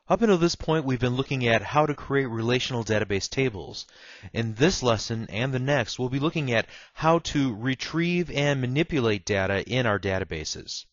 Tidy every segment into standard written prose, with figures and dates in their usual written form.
Up until this point, we've been looking at how to create relational database tables. In this lesson and the next, we'll be looking at how to retrieve and manipulate data in our databases.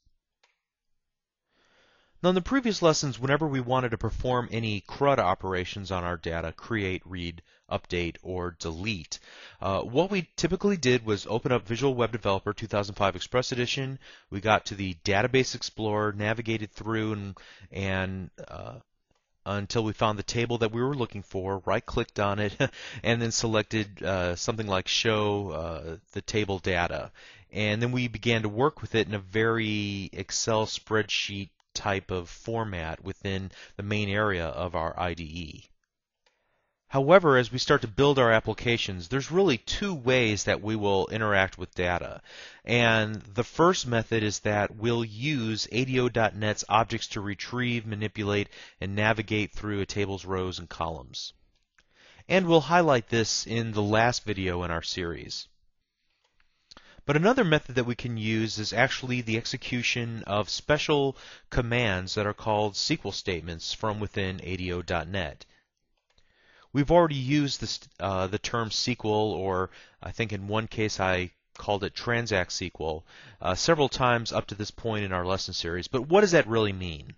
Now, in the previous lessons, whenever we wanted to perform any CRUD operations on our data, create, read, update, or delete, what we typically did was open up Visual Web Developer 2005 Express Edition. We got to the Database Explorer, navigated through, and until we found the table that we were looking for, right-clicked on it, and then selected something like Show the Table Data. And then we began to work with it in a very Excel spreadsheet type of format within the main area of our IDE. However, as we start to build our applications, there's really two ways that we will interact with data. And the first method is that we'll use ADO.NET's objects to retrieve, manipulate, and navigate through a table's rows and columns. And we'll highlight this in the last video in our series. But another method that we can use is actually the execution of special commands that are called SQL statements from within ADO.NET. We've already used the term SQL, or I think in one case I called it Transact SQL, several times up to this point in our lesson series. But what does that really mean?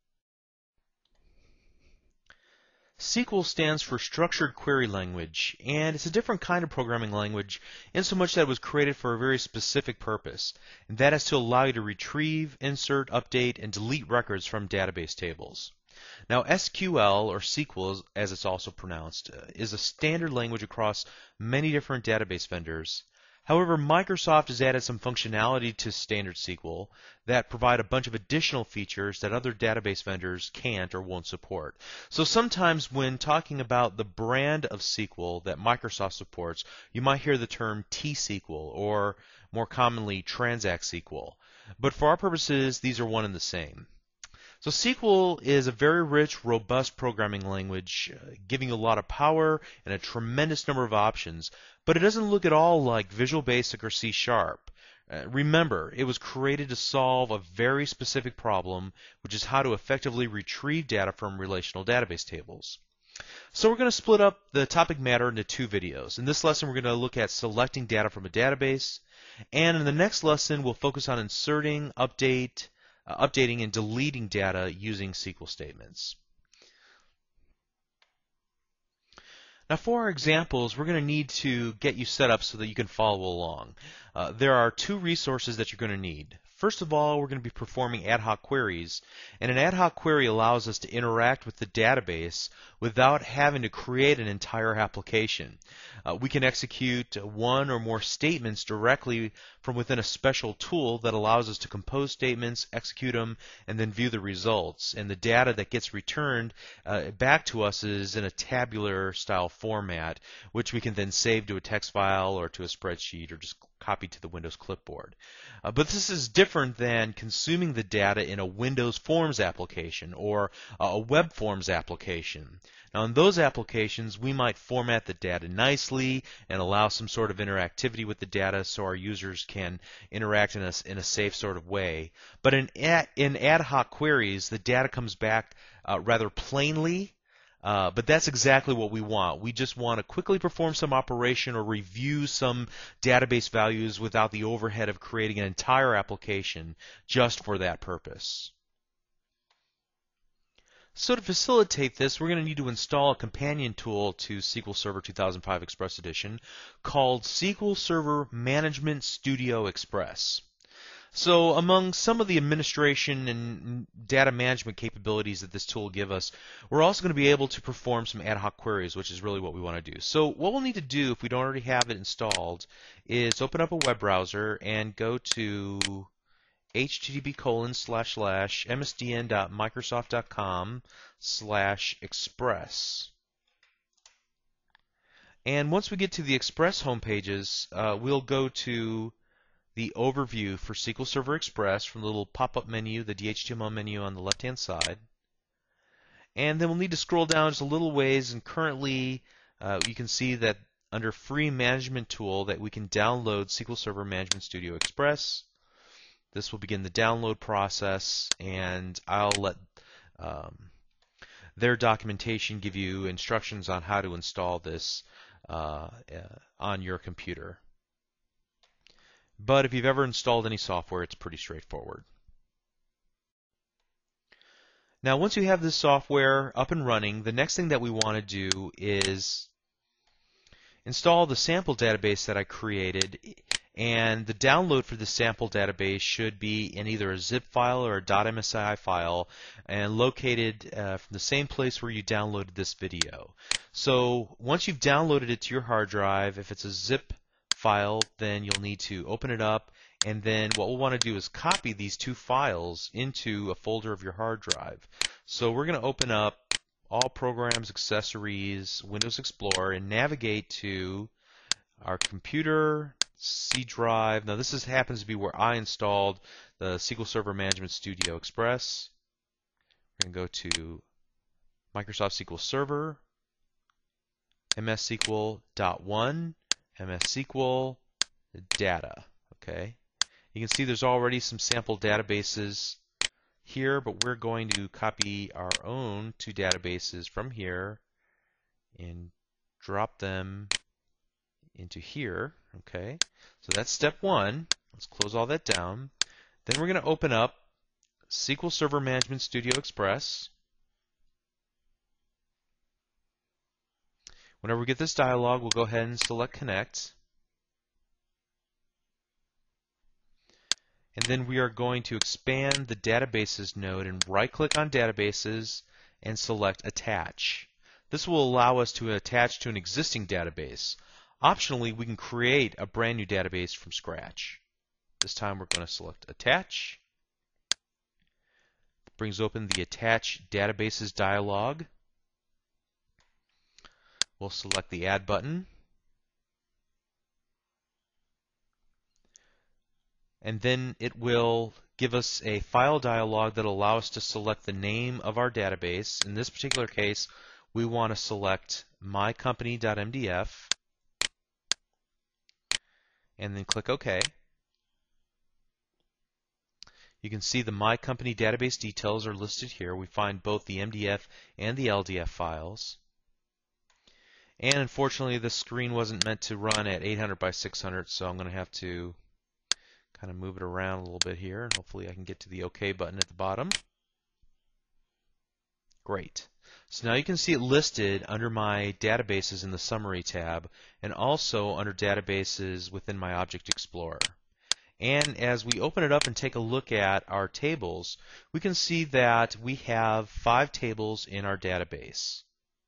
SQL stands for Structured Query Language, and it's a different kind of programming language in so much that it was created for a very specific purpose, and that is to allow you to retrieve, insert, update, and delete records from database tables. Now, SQL, or SQL as it's also pronounced, is a standard language across many different database vendors. However, Microsoft has added some functionality to standard SQL that provide a bunch of additional features that other database vendors can't or won't support. So sometimes when talking about the brand of SQL that Microsoft supports, you might hear the term T-SQL, or more commonly Transact SQL. But for our purposes, these are one and the same. So SQL is a very rich, robust programming language, giving you a lot of power and a tremendous number of options, but it doesn't look at all like Visual Basic or C#. Remember, it was created to solve a very specific problem, which is how to effectively retrieve data from relational database tables. So we're going to split up the topic matter into two videos. In this lesson, we're going to look at selecting data from a database, and in the next lesson, we'll focus on inserting, updating, and deleting data using SQL statements. Now, for our examples, we're going to need to get you set up so that you can follow along. There are two resources that you're going to need. First of all, we're going to be performing ad hoc queries, and an ad hoc query allows us to interact with the database without having to create an entire application. We can execute one or more statements directly from within a special tool that allows us to compose statements, execute them, and then view the results. And the data that gets returned back to us is in a tabular style format, which we can then save to a text file or to a spreadsheet or just copy to the Windows clipboard. But this is different than consuming the data in a Windows Forms application or a Web Forms application. Now, in those applications, we might format the data nicely and allow some sort of interactivity with the data so our users can interact in a safe sort of way. But in ad hoc queries, the data comes back rather plainly. But that's exactly what we want. We just want to quickly perform some operation or review some database values without the overhead of creating an entire application just for that purpose. So to facilitate this, we're going to need to install a companion tool to SQL Server 2005 Express Edition called SQL Server Management Studio Express. So among some of the administration and data management capabilities that this tool will give us, we're also going to be able to perform some ad hoc queries, which is really what we want to do. So what we'll need to do if we don't already have it installed is open up a web browser and go to http://msdn.microsoft.com/express. And once we get to the Express home pages, we'll go to the overview for SQL Server Express from the little pop-up menu, the DHTML menu on the left-hand side. And then we'll need to scroll down just a little ways, and currently you can see that under Free Management Tool that we can download SQL Server Management Studio Express. This will begin the download process, and I'll let their documentation give you instructions on how to install this on your computer. But if you've ever installed any software, it's pretty straightforward. Now, once you have this software up and running, the next thing that we want to do is install the sample database that I created, and the download for the sample database should be in either a zip file or a .msi file and located from the same place where you downloaded this video. So once you've downloaded it to your hard drive, if it's a zip file, then you'll need to open it up, and then what we'll want to do is copy these two files into a folder of your hard drive. So we're going to open up All Programs, Accessories, Windows Explorer, and navigate to our computer, C drive. Now this happens to be where I installed the SQL Server Management Studio Express. We're going to go to Microsoft SQL Server, MSSQL.1, MSSQL, data. Okay. You can see there's already some sample databases here, but we're going to copy our own two databases from here and drop them into here. Okay, so that's step one. Let's close all that down. Then we're going to open up SQL Server Management Studio Express. Whenever we get this dialog, we'll go ahead and select Connect. And then we are going to expand the Databases node and right-click on Databases and select Attach. This will allow us to attach to an existing database. Optionally, we can create a brand new database from scratch. This time we're going to select Attach. It brings open the Attach Databases dialog. We'll select the Add button. And then it will give us a file dialog that will allow us to select the name of our database. In this particular case, we want to select mycompany.mdf and then click OK. You can see the My Company database details are listed here. We find both the MDF and the LDF files. And unfortunately, the screen wasn't meant to run at 800 by 600, so I'm going to have to kind of move it around a little bit here, and hopefully I can get to the OK button at the bottom. Great. So now you can see it listed under my databases in the Summary tab, and also under Databases within my Object Explorer. And as we open it up and take a look at our tables, we can see that we have 5 tables in our database.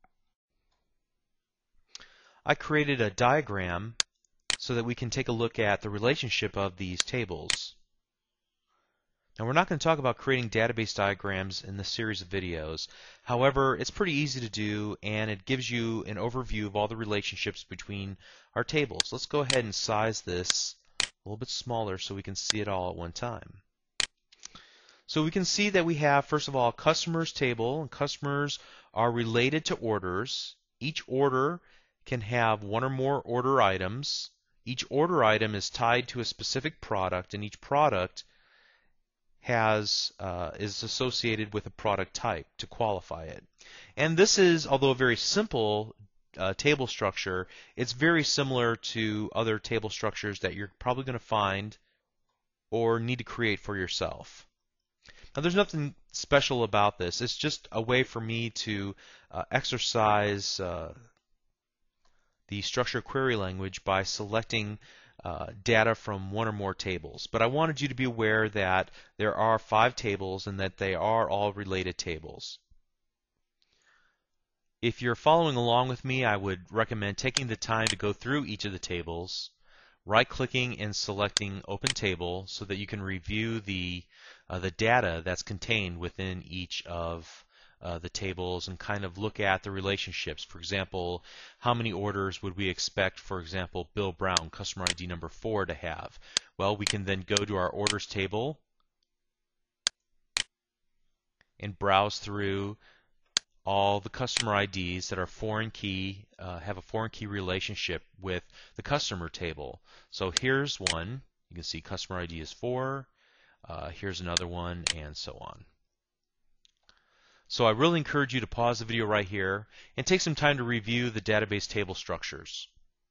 I created a diagram so that we can take a look at the relationship of these tables. Now, we're not going to talk about creating database diagrams in this series of videos. However, it's pretty easy to do, and it gives you an overview of all the relationships between our tables. Let's go ahead and size this a little bit smaller so we can see it all at one time. So we can see that we have, first of all, a customers table, and customers are related to orders. Each order can have one or more order items. Each order item is tied to a specific product, and each product is associated with a product type to qualify it. And this is, although a very simple table structure, it's very similar to other table structures that you're probably going to find or need to create for yourself. Now, there's nothing special about this. It's just a way for me to exercise the structure query language by selecting data from one or more tables. But I wanted you to be aware that there are 5 tables and that they are all related tables. If you're following along with me, I would recommend taking the time to go through each of the tables, right-clicking and selecting Open Table so that you can review the data that's contained within each of the tables and kind of look at the relationships. For example, how many orders would we expect, for example, Bill Brown, customer ID number 4, to have? Well, we can then go to our orders table and browse through all the customer IDs that are foreign key, have a foreign key relationship with the customer table. So here's one. You can see customer ID is 4. Here's another one, and so on. So I really encourage you to pause the video right here and take some time to review the database table structures.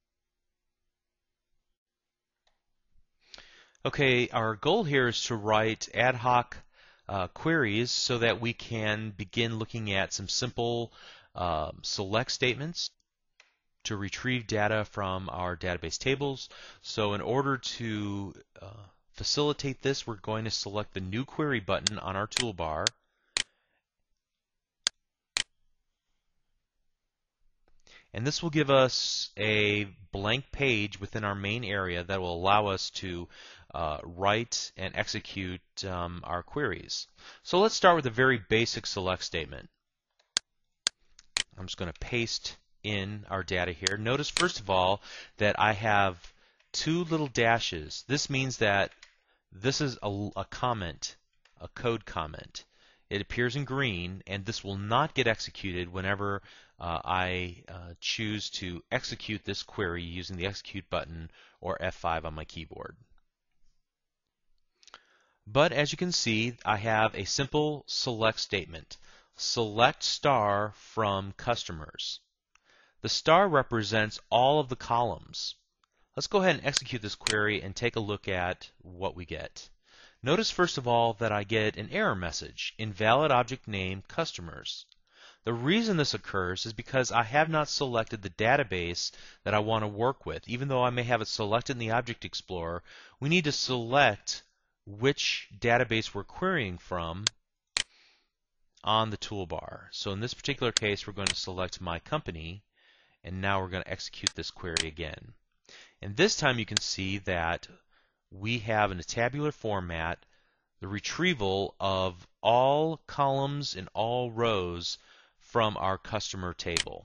Okay, our goal here is to write ad hoc queries so that we can begin looking at some simple select statements to retrieve data from our database tables. So in order to facilitate this, we're going to select the New Query button on our toolbar. And this will give us a blank page within our main area that will allow us to write and execute our queries. So let's start with a very basic select statement. I'm just going to paste in our data here. Notice first of all that I have two little dashes. This means that this is a comment, a code comment. It appears in green, and this will not get executed whenever I choose to execute this query using the execute button or F5 on my keyboard. But as you can see, I have a simple select statement. Select star from customers. The star represents all of the columns. Let's go ahead and execute this query and take a look at what we get. Notice first of all that I get an error message, invalid object name customers. The reason this occurs is because I have not selected the database that I want to work with. Even though I may have it selected in the Object Explorer, we need to select which database we're querying from on the toolbar. So in this particular case, we're going to select my company, and now we're going to execute this query again. And this time you can see that we have in a tabular format the retrieval of all columns and all rows from our customer table.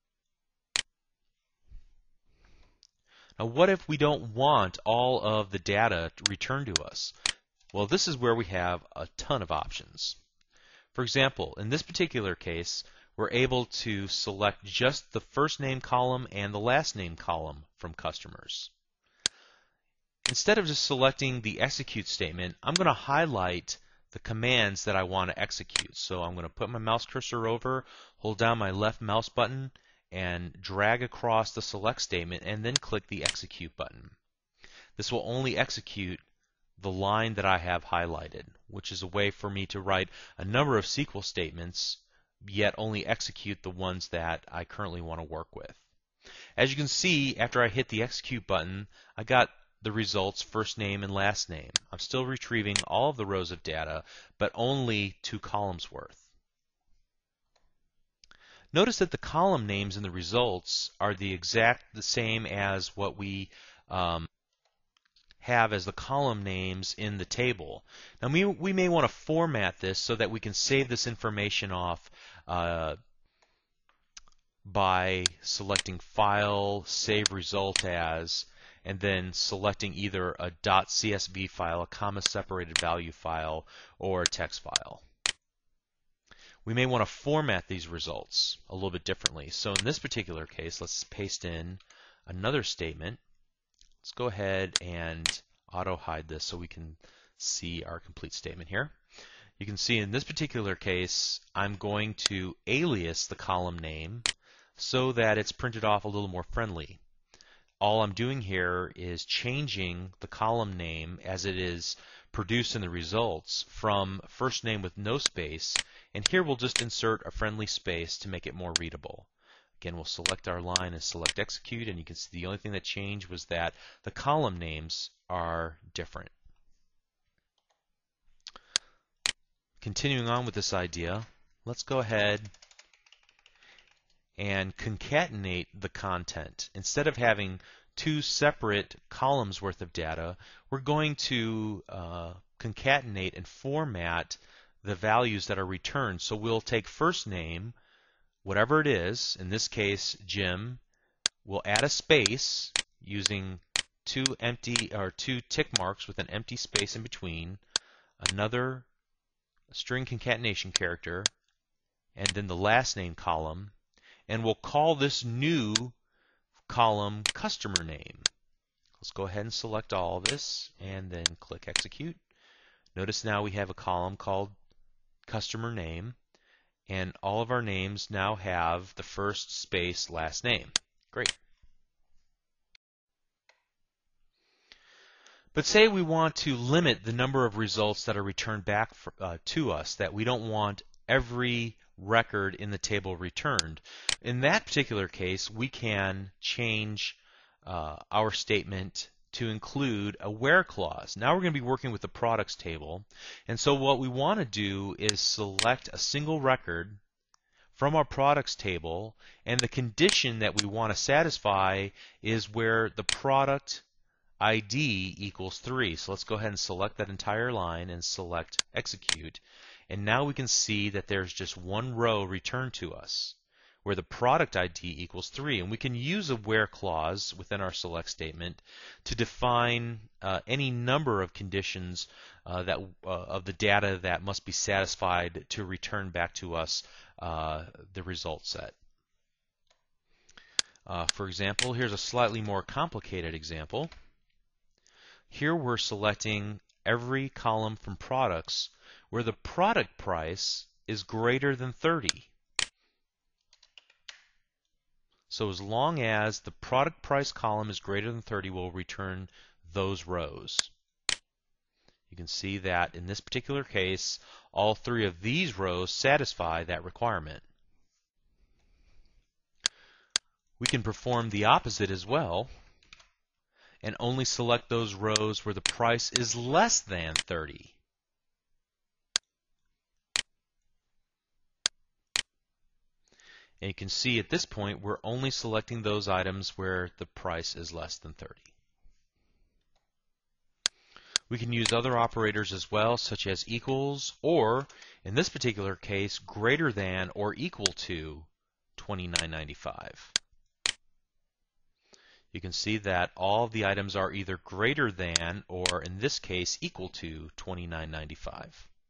Now what if we don't want all of the data returned to us? Well, this is where we have a ton of options. For example, in this particular case, we're able to select just the first name column and the last name column from customers. Instead of just selecting the execute statement, I'm going to highlight the commands that I want to execute. So I'm going to put my mouse cursor over, hold down my left mouse button, and drag across the select statement, and then click the execute button. This will only execute the line that I have highlighted, which is a way for me to write a number of SQL statements, yet only execute the ones that I currently want to work with. As you can see, after I hit the execute button, I got the results first name and last name. I'm still retrieving all of the rows of data, but only 2 columns worth. Notice that the column names in the results are the same as what we have as the column names in the table. Now we may want to format this so that we can save this information off by selecting File, Save Result As, and then selecting either a .csv file, a comma-separated value file, or a text file. We may want to format these results a little bit differently. So in this particular case, let's paste in another statement. Let's go ahead and auto-hide this so we can see our complete statement here. You can see in this particular case, I'm going to alias the column name so that it's printed off a little more friendly. All I'm doing here is changing the column name as it is produced in the results from first name with no space, and here we'll just insert a friendly space to make it more readable. Again, we'll select our line and select execute, and you can see the only thing that changed was that the column names are different. Continuing on with this idea, let's go ahead and concatenate the content. Instead of having 2 separate columns worth of data, we're going to concatenate and format the values that are returned. So we'll take first name, whatever it is, in this case Jim, we'll add a space using 2 tick marks with an empty space in between, another string concatenation character, and then the last name column, and we'll call this new column customer name. Let's go ahead and select all of this and then click execute. Notice now we have a column called customer name, and all of our names now have the first space last name. Great. But say we want to limit the number of results that are returned back to us, that we don't want every record in the table returned. In that particular case, we can change our statement to include a where clause. Now we're going to be working with the products table, and so what we want to do is select a single record from our products table, and the condition that we want to satisfy is where the product ID equals 3. So let's go ahead and select that entire line and select execute. And now we can see that there's just one row returned to us where the product ID equals 3. And we can use a where clause within our select statement to define any number of conditions of the data that must be satisfied to return back to us the result set. For example, here's a slightly more complicated example. Here we're selecting every column from products where the product price is greater than 30. So as long as the product price column is greater than 30, we'll return those rows. You can see that in this particular case, all three of these rows satisfy that requirement. We can perform the opposite as well, and only select those rows where the price is less than 30. And you can see at this point we're only selecting those items where the price is less than 30. We can use other operators as well, such as equals, or in this particular case, greater than or equal to $29.95. You can see that all of the items are either greater than or, in this case, equal to $29.95.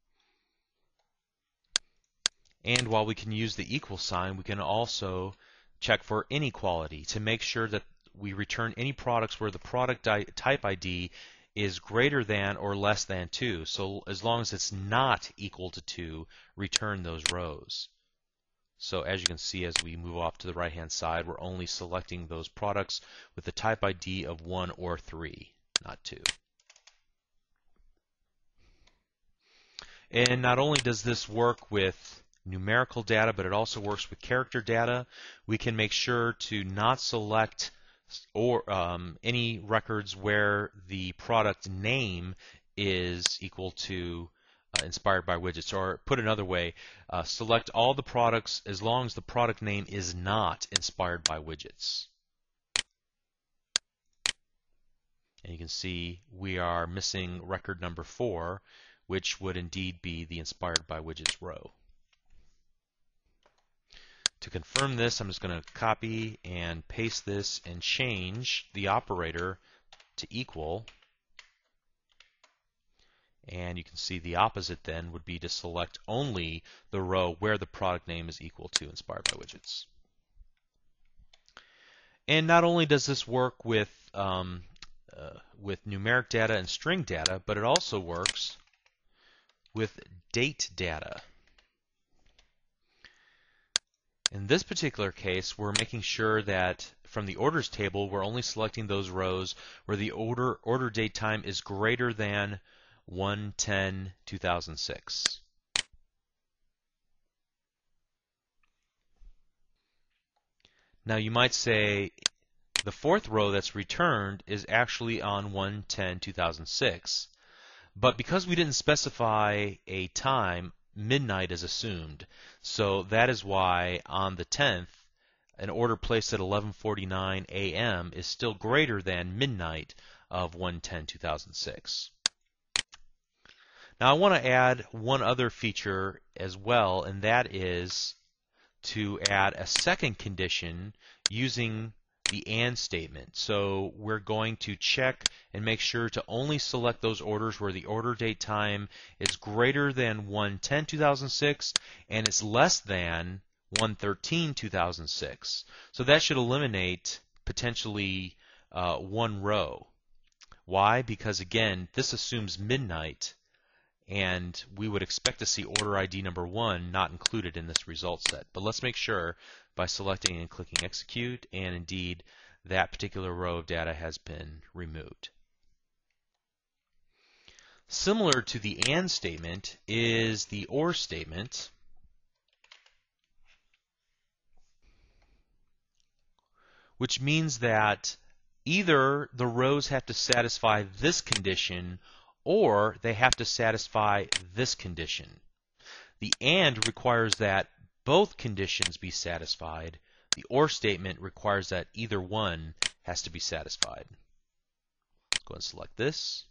And while we can use the equal sign, we can also check for inequality to make sure that we return any products where the product type ID is greater than or less than 2. So as long as it's not equal to 2, return those rows. So as you can see, as we move off to the right-hand side, we're only selecting those products with the type ID of 1 or 3, not 2. And not only does this work with numerical data, but it also works with character data. We can make sure to not select or any records where the product name is equal to inspired by widgets, or put another way, select all the products as long as the product name is not inspired by widgets. And you can see we are missing record number 4, which would indeed be the inspired by widgets row. To confirm this, I'm just going to copy and paste this and change the operator to equal. And you can see the opposite then would be to select only the row where the product name is equal to inspired by widgets. And not only does this work with numeric data and string data, but it also works with date data. In this particular case, we're making sure that from the orders table, we're only selecting those rows where the order date time is greater than 1/10/2006. Now you might say the fourth row that's returned is actually on 1/10/2006, but because we didn't specify a time, midnight is assumed. So that is why on the 10th, an order placed at 11:49 a.m. is still greater than midnight of 1/10/2006. Now I want to add one other feature as well, and that is to add a second condition using the AND statement. So we're going to check and make sure to only select those orders where the order date time is greater than 1/10/2006 and it's less than 1/13/2006. So that should eliminate potentially one row. Why? Because again, this assumes midnight, and we would expect to see order ID number 1 not included in this result set. But let's make sure by selecting and clicking execute, and indeed that particular row of data has been removed. Similar to the AND statement is the OR statement, which means that either the rows have to satisfy this condition or they have to satisfy this condition. The AND requires that both conditions be satisfied. The OR statement requires that either one has to be satisfied. Let's go ahead and select this.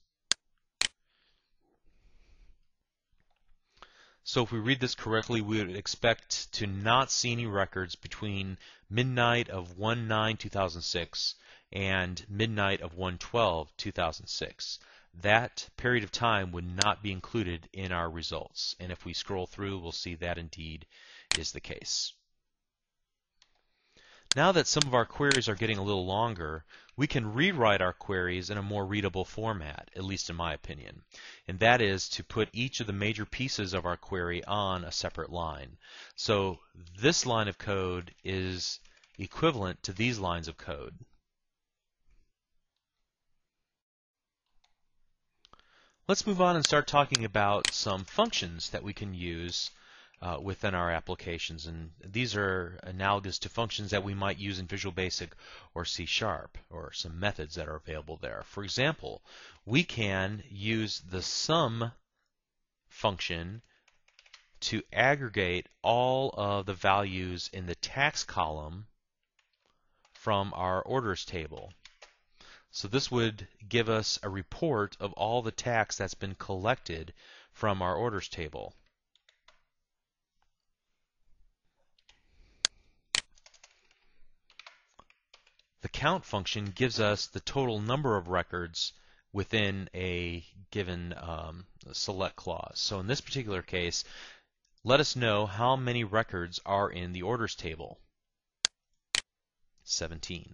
So if we read this correctly, we would expect to not see any records between midnight of 1/9/2006 and midnight of 1/12/2006. That period of time would not be included in our results. And if we scroll through, we'll see that indeed is the case. Now that some of our queries are getting a little longer, we can rewrite our queries in a more readable format, at least in my opinion. And that is to put each of the major pieces of our query on a separate line. So this line of code is equivalent to these lines of code. Let's move on and start talking about some functions that we can use within our applications, and these are analogous to functions that we might use in Visual Basic or C#, or some methods that are available there. For example, we can use the sum function to aggregate all of the values in the tax column from our orders table. So this would give us a report of all the tax that's been collected from our orders table. The count function gives us the total number of records within a given select clause. So in this particular case, let us know how many records are in the orders table. 17.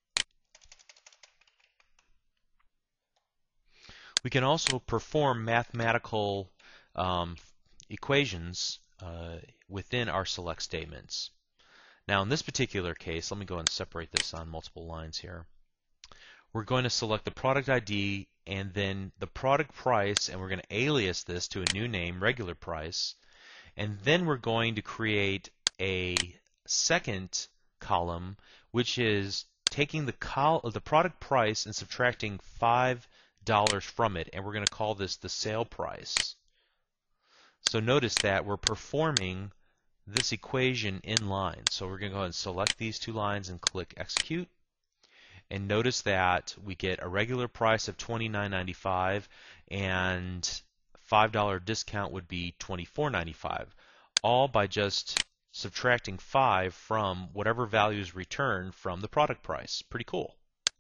We can also perform mathematical equations within our select statements. Now in this particular case, let me go and separate this on multiple lines here. We're going to select the product ID and then the product price, and we're going to alias this to a new name, regular price. And then we're going to create a second column, which is taking the product price and subtracting $5 from it, and we're going to call this the sale price. So notice that we're performing this equation in line. So we're going to go ahead and select these two lines and click execute. And notice that we get a regular price of $29.95 and $5 discount would be $24.95, all by just subtracting 5 from whatever value is returned from the product price. Pretty cool.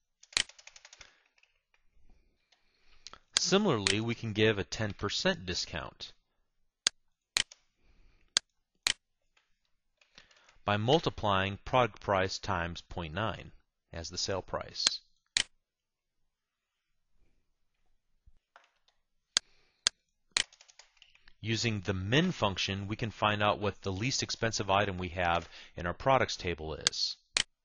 Similarly, we can give a 10% discount by multiplying product price times 0.9 as the sale price. Using the min function, we can find out what the least expensive item we have in our products table is.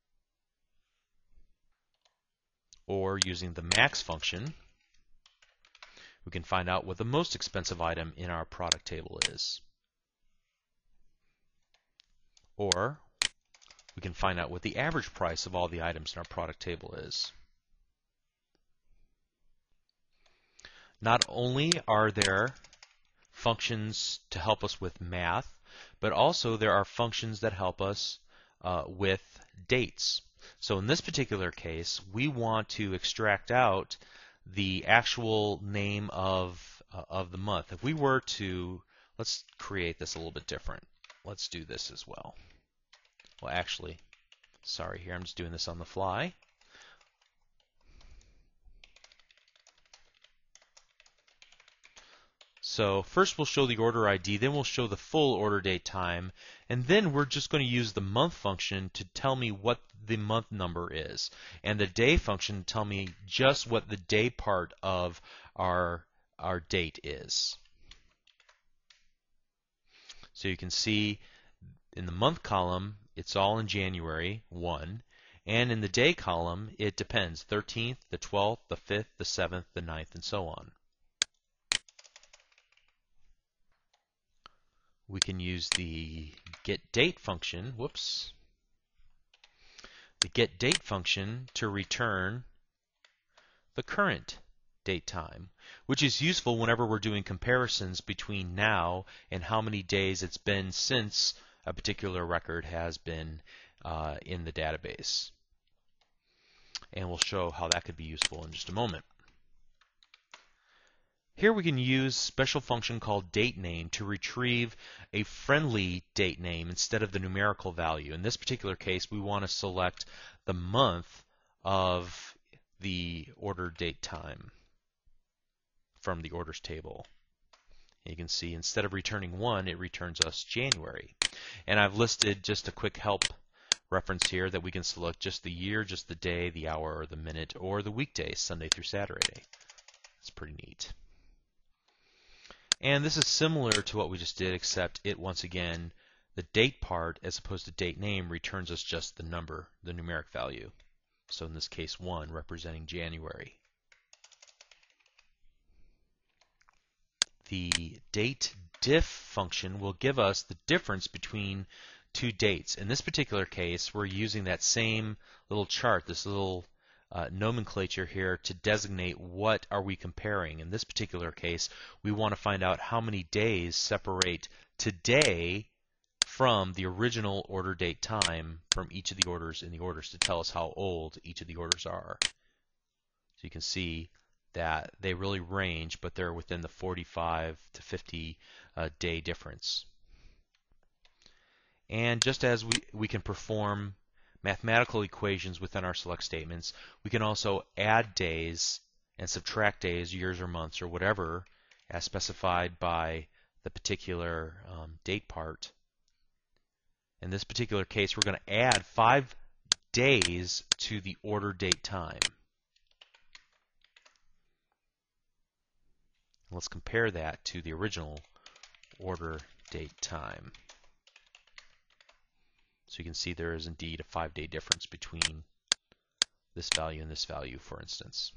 Or using the max function, we can find out what the most expensive item in our product table is. Or we can find out what the average price of all the items in our product table is. Not only are there functions to help us with math, but also there are functions that help us with dates. So in this particular case, we want to extract out the actual name of the month. If we were to, let's create this a little bit different. Let's do this as well. Well, actually, sorry here, I'm just doing this on the fly. So first we'll show the order ID, then we'll show the full order date time, and then we're just going to use the month function to tell me what the month number is, and the day function to tell me just what the day part of our date is. So you can see in the month column, it's all in January 1. And in the day column, it depends, 13th, the 12th, the 5th, the 7th, the 9th, and so on. We can use the getDate function, the getDate function to return the current date time, which is useful whenever we're doing comparisons between now and how many days it's been since a particular record has been in the database. And we'll show how that could be useful in just a moment. Here we can use a special function called dateName to retrieve a friendly date name instead of the numerical value. In this particular case, we want to select the month of the order date time from the orders table. And you can see instead of returning 1, it returns us January. And I've listed just a quick help reference here that we can select just the year, just the day, the hour, or the minute, or the weekday, Sunday through Saturday. It's pretty neat. And this is similar to what we just did, except it, once again, the date part, as opposed to date name, returns us just the number, the numeric value. So in this case, 1, representing January. The dateDiff function will give us the difference between two dates. In this particular case, we're using that same little chart, this little nomenclature here to designate what are we comparing. In this particular case, we want to find out how many days separate today from the original order date time from each of the orders in the orders to tell us how old each of the orders are. So you can see that they really range, but they're within the 45 to 50 day difference. And just as we can perform mathematical equations within our select statements, we can also add days and subtract days, years or months or whatever, as specified by the particular date part. In this particular case, we're going to add 5 days to the order date time. Let's compare that to the original order date time. So you can see there is indeed a 5-day difference between this value and this value, for instance.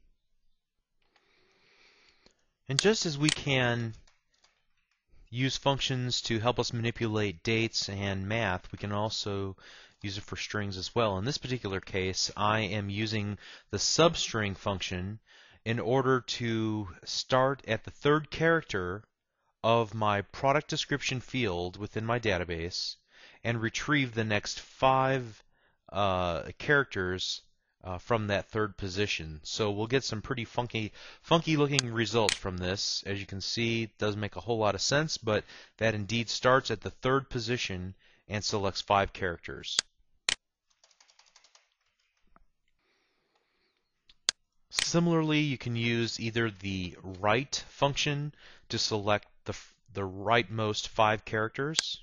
And just as we can use functions to help us manipulate dates and math, we can also use it for strings as well. In this particular case, I am using the substring function in order to start at the 3rd character of my product description field within my database and retrieve the next 5 characters from that 3rd position. So we'll get some pretty funky looking results from this. As you can see, it doesn't make a whole lot of sense, but that indeed starts at the 3rd position and selects 5 characters. Similarly, you can use either the right function to select the rightmost 5 characters,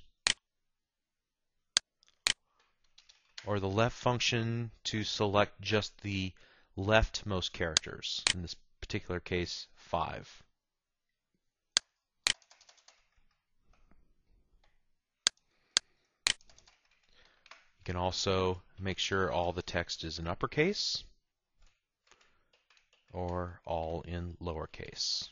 or the left function to select just the leftmost characters, in this particular case 5. You can also make sure all the text is in uppercase or all in lowercase.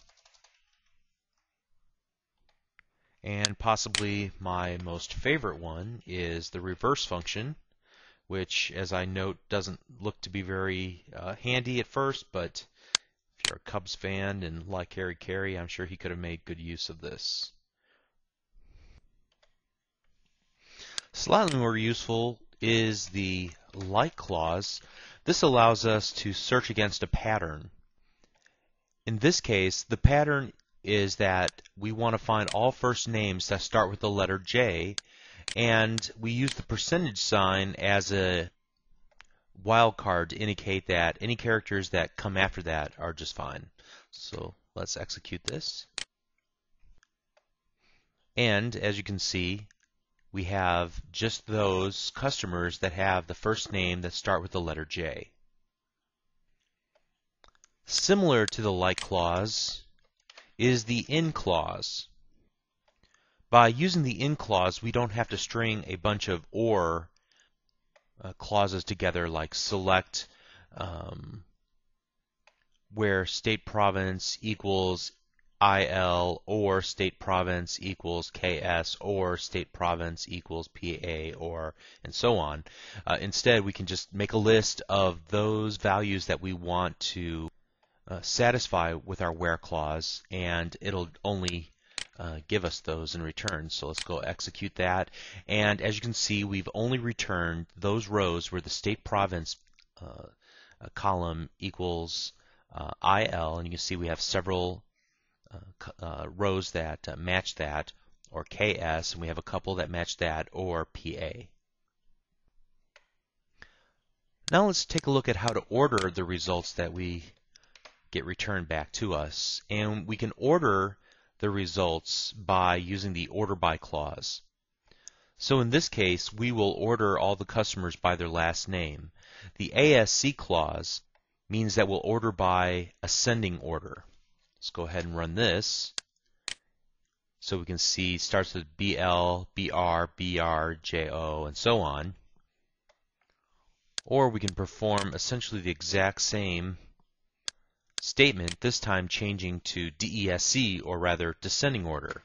And possibly my most favorite one is the reverse function, which, as I note, doesn't look to be very handy at first, but if you're a Cubs fan and like Harry Carey, I'm sure he could have made good use of this. Slightly more useful is the like clause. This allows us to search against a pattern. In this case, the pattern is that we want to find all first names that start with the letter J, and we use the percentage sign as a wildcard to indicate that any characters that come after that are just fine. So let's execute this. And as you can see, we have just those customers that have the first name that start with the letter J. Similar to the like clause is the in clause. By using the in clause, we don't have to string a bunch of or clauses together like select where state province equals IL or state province equals KS or state province equals PA or and so on. Instead, we can just make a list of those values that we want to satisfy with our where clause, and it'll only give us those in return. So let's go execute that. And as you can see, we've only returned those rows where the state province column equals IL, and you can see we have several rows that match that, or KS, and we have a couple that match that, or PA. Now let's take a look at how to order the results that we get returned back to us. And we can order the results by using the order by clause. So in this case, we will order all the customers by their last name. The ASC clause means that we'll order by ascending order. Let's go ahead and run this. So we can see it starts with BL, BR, BR, JO, and so on. Or we can perform essentially the exact same statement, this time changing to DESC, or rather descending order.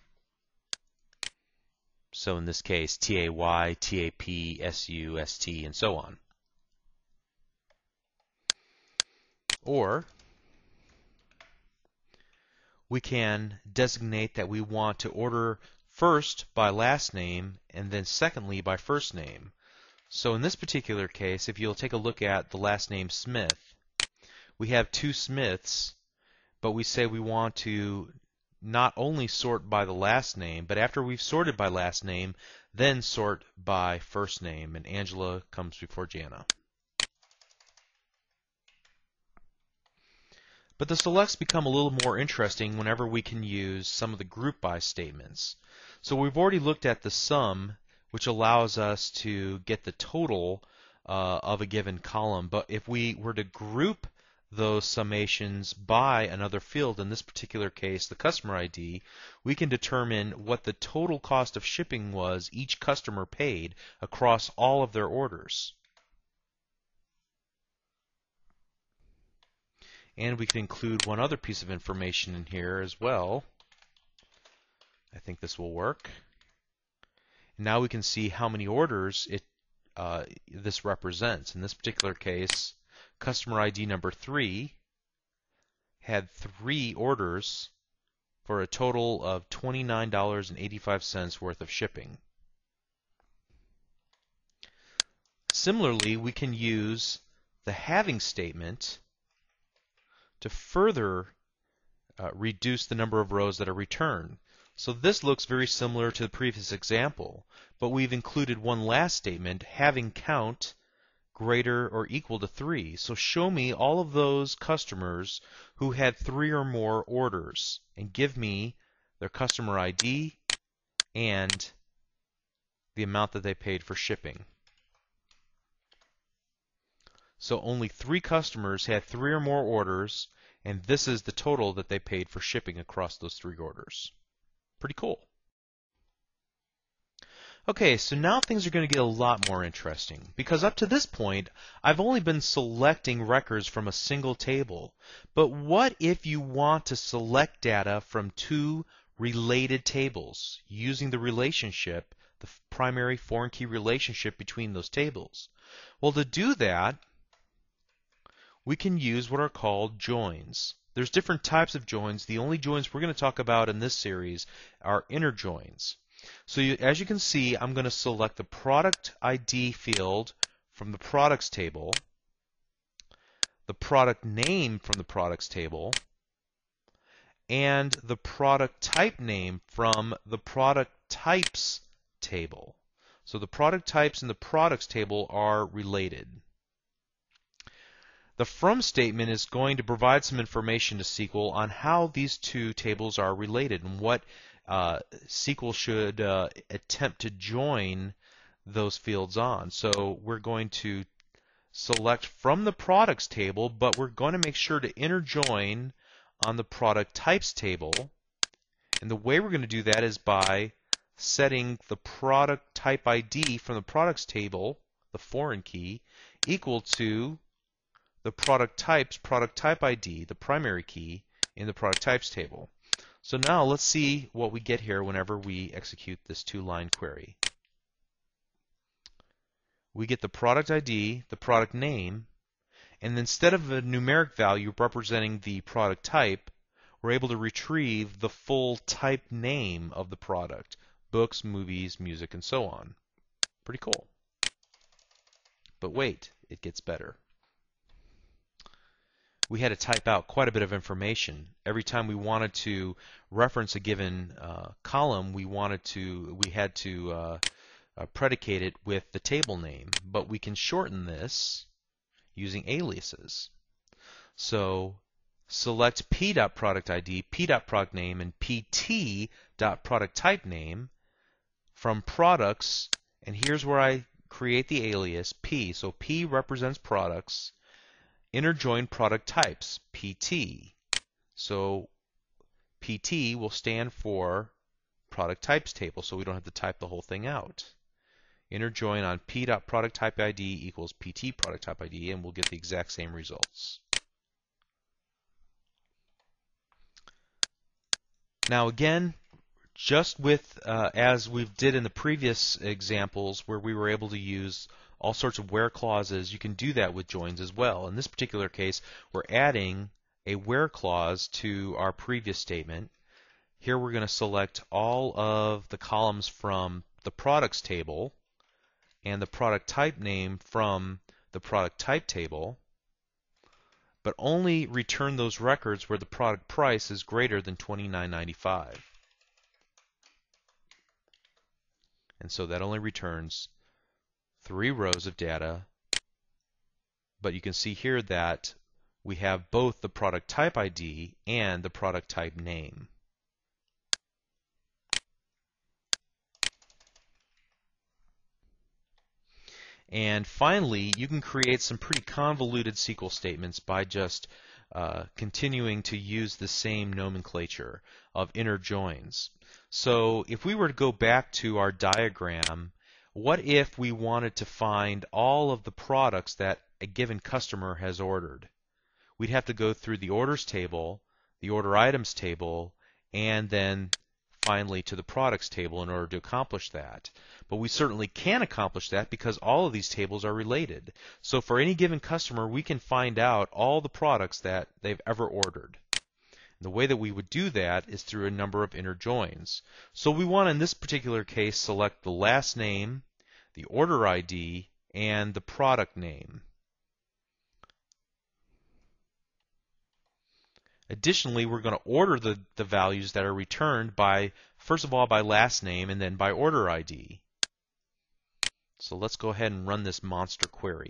So in this case, TAY, TAP, SU, ST, and so on. Or we can designate that we want to order first by last name and then secondly by first name. So in this particular case, if you'll take a look at the last name Smith, we have two Smiths, but we say we want to not only sort by the last name, but after we've sorted by last name, then sort by first name, and Angela comes before Jana. But the selects become a little more interesting whenever we can use some of the group by statements. So we've already looked at the sum, which allows us to get the total of a given column, but if we were to group those summations by another field, in this particular case the customer ID, we can determine what the total cost of shipping was each customer paid across all of their orders. And we can include one other piece of information in here as well. I think this will work. Now we can see how many orders this represents. In this particular case, customer ID number 3 had 3 orders for a total of $29.85 worth of shipping. Similarly, we can use the having statement to further reduce the number of rows that are returned. So this looks very similar to the previous example, but we've included one last statement, having count greater or equal to 3. So show me all of those customers who had 3 or more orders, and give me their customer ID and the amount that they paid for shipping. So only 3 customers had 3 or more orders, and this is the total that they paid for shipping across those 3 orders. Pretty cool. Okay, so now things are going to get a lot more interesting, because up to this point, I've only been selecting records from a single table. But what if you want to select data from 2 related tables using the relationship, the primary foreign key relationship between those tables? Well, to do that, we can use what are called joins. There's different types of joins. The only joins we're going to talk about in this series are inner joins. So as you can see, I'm going to select the product ID field from the products table, the product name from the products table, and the product type name from the product types table. So the product types in the products table are related. The from statement is going to provide some information to SQL on how these 2 tables are related and what SQL should attempt to join those fields on. So we're going to select from the products table, but we're going to make sure to inner join on the product types table. And the way we're going to do that is by setting the product type ID from the products table, the foreign key, equal to the product type ID, the primary key, in the product types table. So now let's see what we get here whenever we execute this two-line query. We get the product ID, the product name, and instead of a numeric value representing the product type, we're able to retrieve the full type name of the product: books, movies, music, and so on. Pretty cool. But wait, it gets better. We had to type out quite a bit of information. Every time we wanted to reference a given column, we had to predicate it with the table name. But we can shorten this using aliases. So select p.productID, p.productName, and pt.productTypeName from products, and here's where I create the alias p. So p represents products. Inner join product types, PT. So PT will stand for product types table, so we don't have to type the whole thing out. Inner join on p.productTypeID equals PT product type ID, and we'll get the exact same results. Now again, just with as we did in the previous examples where we were able to use all sorts of where clauses, you can do that with joins as well. In this particular case, we're adding a where clause to our previous statement. Here we're going to select all of the columns from the products table and the product type name from the product type table, but only return those records where the product price is greater than $29.95. And so that only returns 3 rows of data, but you can see here that we have both the product type ID and the product type name. And finally, you can create some pretty convoluted SQL statements by just continuing to use the same nomenclature of inner joins. So if we were to go back to our diagram, what if we wanted to find all of the products that a given customer has ordered? We'd have to go through the orders table, the order items table, and then finally to the products table in order to accomplish that. But we certainly can accomplish that because all of these tables are related. So for any given customer, we can find out all the products that they've ever ordered. The way that we would do that is through a number of inner joins. So we want, in this particular case, select the last name, the order ID, and the product name. Additionally, we're going to order the values that are returned by, first of all, by last name and then by order ID. So let's go ahead and run this monster query.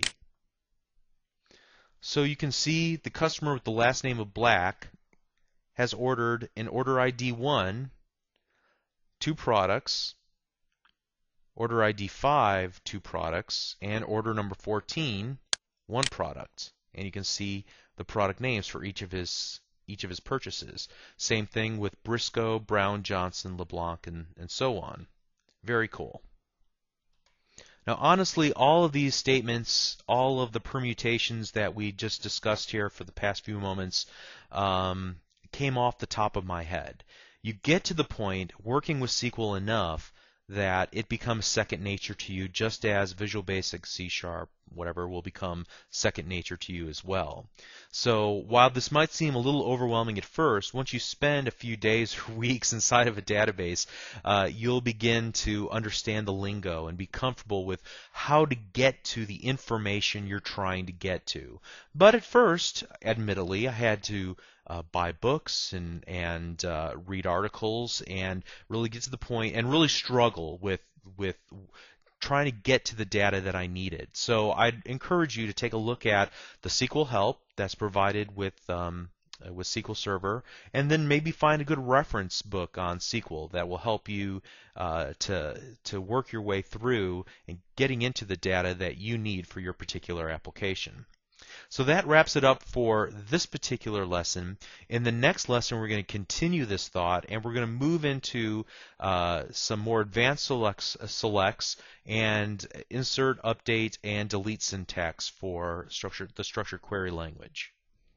So you can see the customer with the last name of Black has ordered in order ID 1 2 products, order ID 5 2 products, and order number 14 1 product. And you can see the product names for each of his purchases. Same thing with Briscoe, Brown, Johnson, LeBlanc, and so on. Very cool. Now honestly, all of these statements, all of the permutations that we just discussed here for the past few moments, came off the top of my head. You get to the point working with SQL enough that it becomes second nature to you, just as Visual Basic, C#, whatever, will become second nature to you as well. So while this might seem a little overwhelming at first, once you spend a few days or weeks inside of a database, you'll begin to understand the lingo and be comfortable with how to get to the information you're trying to get to. But at first, admittedly, I had to buy books and read articles and really get to the point and really struggle with trying to get to the data that I needed. So I'd encourage you to take a look at the SQL help that's provided with SQL Server, and then maybe find a good reference book on SQL that will help you to work your way through and getting into the data that you need for your particular application. So that wraps it up for this particular lesson. In the next lesson, we're going to continue this thought, and we're going to move into some more advanced selects and insert, update, and delete syntax for the structured query language.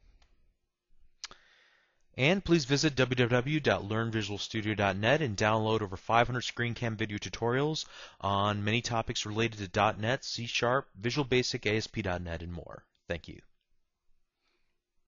And please visit www.learnvisualstudio.net and download over 500 ScreenCam video tutorials on many topics related to .NET, C#, Visual Basic, ASP.NET, and more. Thank you.